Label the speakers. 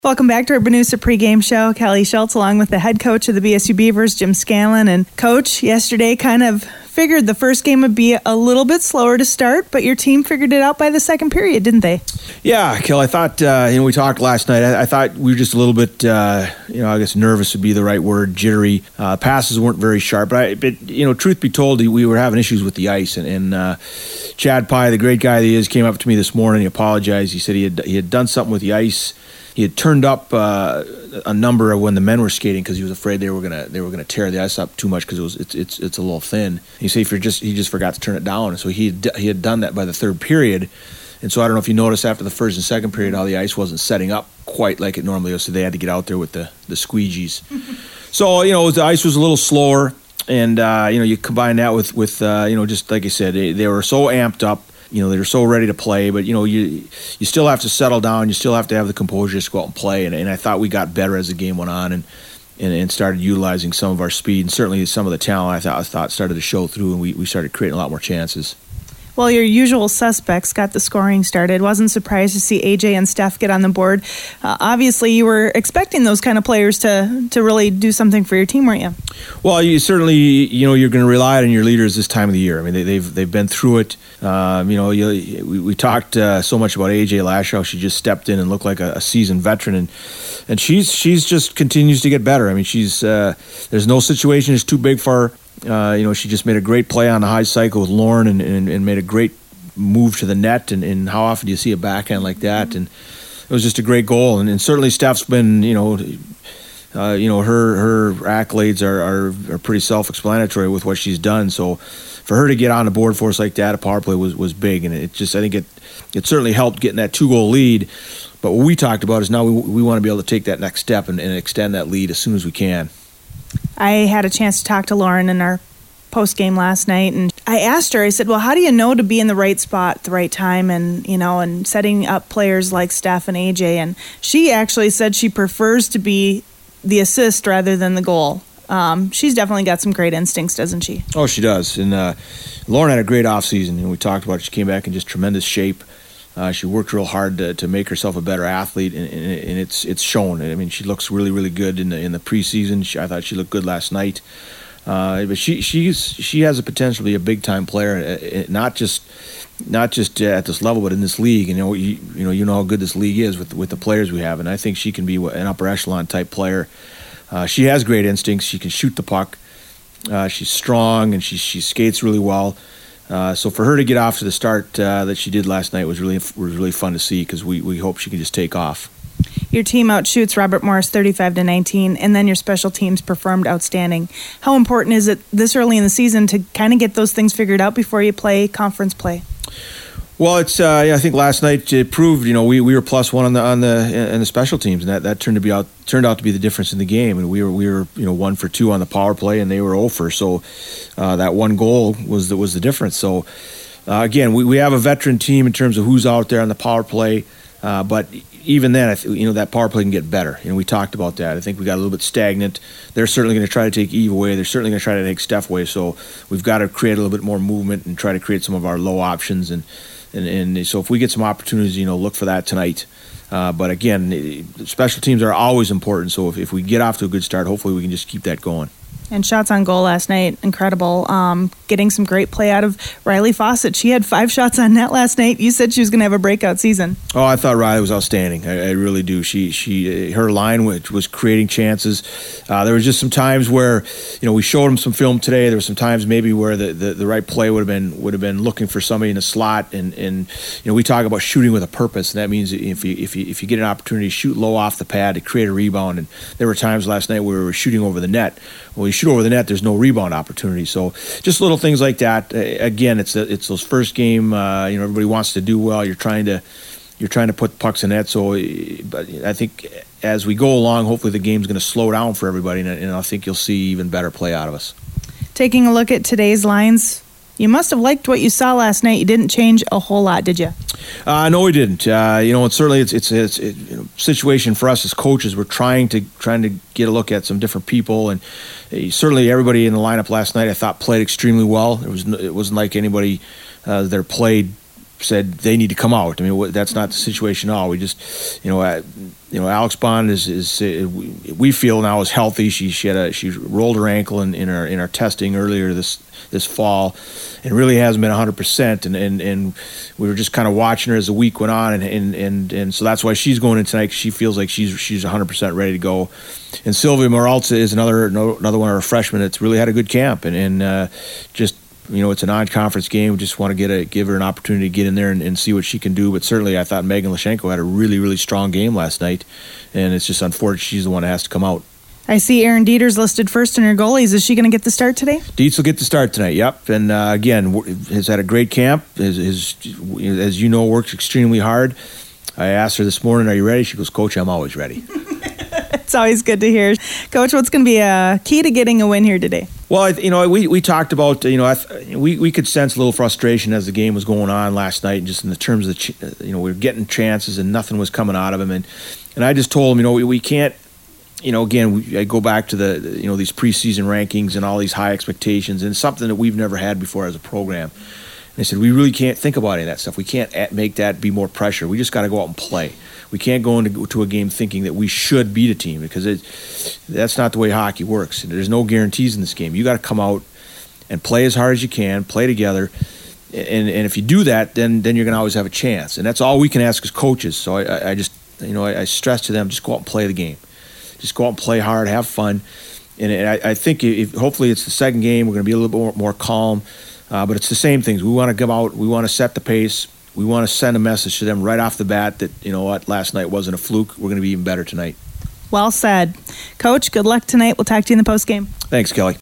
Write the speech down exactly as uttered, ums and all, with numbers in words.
Speaker 1: Welcome back to our Boonusa pregame show. Kelly Schultz along with the head coach of the B S U Beavers, Jim Scanlon. And Coach, yesterday kind of figured the first game would be a little bit slower to start, but your team figured it out by the second period, didn't they?
Speaker 2: Yeah, Kel, I thought, uh, you know, we talked last night. I, I thought we were just a little bit, uh, you know, I guess nervous would be the right word, jittery. Uh, passes weren't very sharp. But, I, but, you know, truth be told, we were having issues with the ice. And, and uh, Chad Pye, the great guy that he is, came up to me this morning. He apologized. He said he had, he had done something with the ice. He had turned up uh, a number of when the men were skating because he was afraid they were gonna they were gonna tear the ice up too much because it was it's it's it's a little thin. He said if you're just he just forgot to turn it down, so he had, he had done that by the third period, and so I don't know if you noticed after the first and second period how the ice wasn't setting up quite like it normally was, so they had to get out there with the the squeegees. So you know the ice was a little slower, and uh, you know you combine that with with uh, you know just like I said they, they were so amped up. You know, they're so ready to play, but, you know, you you still have to settle down. You still have to have the composure to go out and play. And, and I thought we got better as the game went on and, and, and started utilizing some of our speed. And certainly some of the talent I thought, I thought started to show through, and we, we started creating a lot more chances.
Speaker 1: Well, your usual suspects got the scoring started. Wasn't surprised to see A J and Steph get on the board. Uh, obviously, you were expecting those kind of players to to really do something for your team, weren't you?
Speaker 2: Well, you certainly, you know, you're going to rely on your leaders this time of the year. I mean, they, they've they've been through it. Um, you know, you, we, we talked uh, so much about A J last year. How she just stepped in and looked like a, a seasoned veteran, and and she's she's just continues to get better. I mean, she's uh, there's no situation that's too big for her. Uh, you know, she just made a great play on the high cycle with Lauren and, and, and made a great move to the net. And, and how often do you see a backhand like that? And it was just a great goal. And, and certainly Steph's been, you know, uh, you know, her her accolades are, are, are pretty self-explanatory with what she's done. So for her to get on the board for us like that, a power play was, was big. And it just, I think it it certainly helped getting that two-goal lead. But what we talked about is now we, we want to be able to take that next step and, and extend that lead as soon as we can.
Speaker 1: I had a chance to talk to Lauren in our post-game last night, and I asked her, I said, well, how do you know to be in the right spot at the right time and, you know, and setting up players like Steph and A J? And she actually said she prefers to be the assist rather than the goal. Um, she's definitely got some great instincts, doesn't she?
Speaker 2: Oh, she does. And uh, Lauren had a great offseason, and we talked about it. She came back in just tremendous shape. Uh, she worked real hard to, to make herself a better athlete, and, and, and it's it's shown. I mean, she looks really, really good in the in the preseason. She, I thought she looked good last night. Uh, but she she's she has a potential to be a big time player, uh, not just not just at this level, but in this league. And, you know, you, you know you know how good this league is with with the players we have, and I think she can be an upper echelon type player. Uh, she has great instincts. She can shoot the puck. Uh, she's strong, and she she skates really well. Uh, so for her to get off to the start uh, that she did last night was really was really fun to see because we, we hope she can just take off.
Speaker 1: Your team outshoots Robert Morris thirty-five to nineteen, and then your special teams performed outstanding. How important is it this early in the season to kind of get those things figured out before you play conference play?
Speaker 2: Well, it's uh, yeah, I think last night it proved, you know, we, we were plus one on the on the in the special teams, and that, that turned to be out turned out to be the difference in the game. And we were we were you know one for two on the power play, and they were zero for. So uh, that one goal was the, was the difference. So uh, again, we, we have a veteran team in terms of who's out there on the power play, uh, but even then, I th- you know, that power play can get better. You know, we talked about that. I think we got a little bit stagnant. They're certainly going to try to take Eve away. They're certainly going to try to take Steph away. So we've got to create a little bit more movement and try to create some of our low options. And and, and so if we get some opportunities, you know, look for that tonight. Uh, but again, special teams are always important. So if, if we get off to a good start, hopefully we can just keep that going.
Speaker 1: And shots on goal last night, incredible. Um, getting some great play out of Riley Fawcett. She had five shots on net last night. You said she was going to have a breakout season.
Speaker 2: Oh, I thought Riley was outstanding. I, I really do. She, she, her line was creating chances. Uh, there was just some times where, you know, we showed them some film today. There were some times maybe where the, the, the right play would have been would have been looking for somebody in the slot. And, and you know, we talk about shooting with a purpose, and that means if you if you if you get an opportunity to shoot low off the pad to create a rebound. And there were times last night where we were shooting over the net. Well, you shoot over the net, there's no rebound opportunity. So just little things like that. Uh, again, it's a, it's those first game. Uh, you know, everybody wants to do well. You're trying to you're trying to put pucks in net. So, but I think as we go along, hopefully the game's going to slow down for everybody, and, and I think you'll see even better play out of us.
Speaker 1: Taking a look at today's lines, you must have liked what you saw last night. You didn't change a whole lot, did you?
Speaker 2: Uh, no, we didn't. Uh, you know, and certainly it's it's it's a you know, situation for us as coaches. We're trying to trying to get a look at some different people, and uh, certainly everybody in the lineup last night I thought played extremely well. It was it wasn't like anybody uh, that played said they need to come out. I mean, that's not the situation at all. We just, you know, uh, you know, Alex Bond is is uh, we feel now is healthy. She she had a she rolled her ankle in, in our in our testing earlier this this fall, and really hasn't been one hundred percent. And and and we were just kind of watching her as the week went on, and and and, and so that's why she's going in tonight. 'Cause she feels like she's she's one hundred percent ready to go. And Sylvia Moralza is another another one of our freshmen that's really had a good camp, and and uh, just. You know, it's a non-conference game. We just want to get a give her an opportunity to get in there and, and see what she can do. But certainly, I thought Megan Lashenko had a really, really strong game last night, and it's just unfortunate she's the one that has to come out.
Speaker 1: I see Erin Dieter's listed first in her goalies. Is she going to get the start today?
Speaker 2: Dietz will get the start tonight, yep. And uh, again, has had a great camp. His, his, as you know, works extremely hard. I asked her this morning, are you ready? She goes, Coach, I'm always ready.
Speaker 1: It's always good to hear. Coach, what's going to be a key to getting a win here today?
Speaker 2: Well, you know, we, we talked about, you know, I th- we, we could sense a little frustration as the game was going on last night, just in the terms of, the ch- you know, we were getting chances and nothing was coming out of them. And, and I just told him, you know, we, we can't, you know, again, we, I go back to the, you know, these preseason rankings and all these high expectations, and something that we've never had before as a program. And I said, we really can't think about any of that stuff. We can't at, make that be more pressure. We just got to go out and play. We can't go into to a game thinking that we should beat a team, because it, that's not the way hockey works. There's no guarantees in this game. You got to come out and play as hard as you can, play together, and and if you do that, then then you're going to always have a chance. And that's all we can ask as coaches. So I, I just you know I, I stress to them, just go out and play the game, just go out and play hard, have fun. And I, I think if, hopefully it's the second game, we're going to be a little bit more, more calm. Uh, but it's the same things. We want to come out. We want to set the pace. We want to send a message to them right off the bat that, you know what, last night wasn't a fluke. We're going to be even better tonight.
Speaker 1: Well said. Coach, good luck tonight. We'll talk to you in the postgame.
Speaker 2: Thanks, Kelly.